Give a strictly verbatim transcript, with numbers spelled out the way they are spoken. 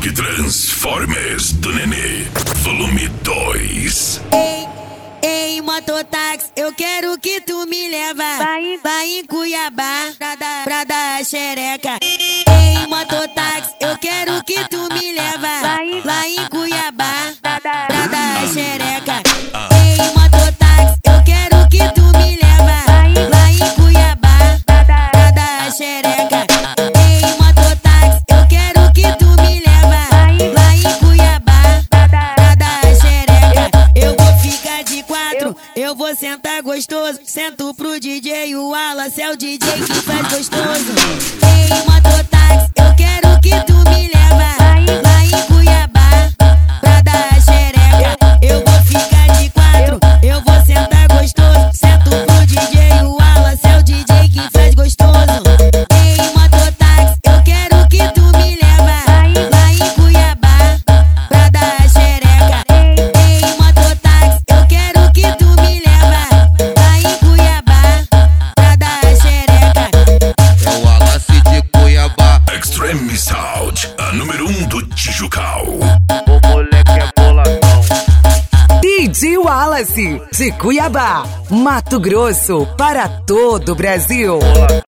Rock Transformers do Nenê, volume dois. Ei, ei, mototáxi, eu quero que tu me leva. Vai, vai em Cuiabá pra dar, pra dar xereca. Ei, mototáxi, eu quero que tu me leva. Vai, vai em Cuiabá pra dar, pra dar xereca. Ei, mototáxi, eu quero que tu me leva. Vai, vai em Cuiabá pra dar, pra dar xereca. Ei, mototáxi, eu quero que tu me leva. Vai, vai em Cuiabá pra dar, pra dar xereca. Eu vou ficar de quatro, eu vou sentar gostoso. Sento pro D J, o Wallace é o D J que faz gostoso. Ei, mototáxi, eu quero que tu me leva. Vai em Cuiabá pra dar xereca. Eu vou ficar de quatro, eu vou sentar gostoso. Sento pro D J, o Wallace é o D J que faz gostoso. Ei, mototáxi, eu quero que tu me leva. Vai em Cuiabá pra dar xereca. Ei, mototáxi, eu quero que tu me leva. Vai em Cuiabá pra dar xereca. É o Wallace de Cuiabá. Extreme Sound, a número um do Tijucal. O moleque é boladão. D J Wallace de Cuiabá, Mato Grosso, para todo o Brasil.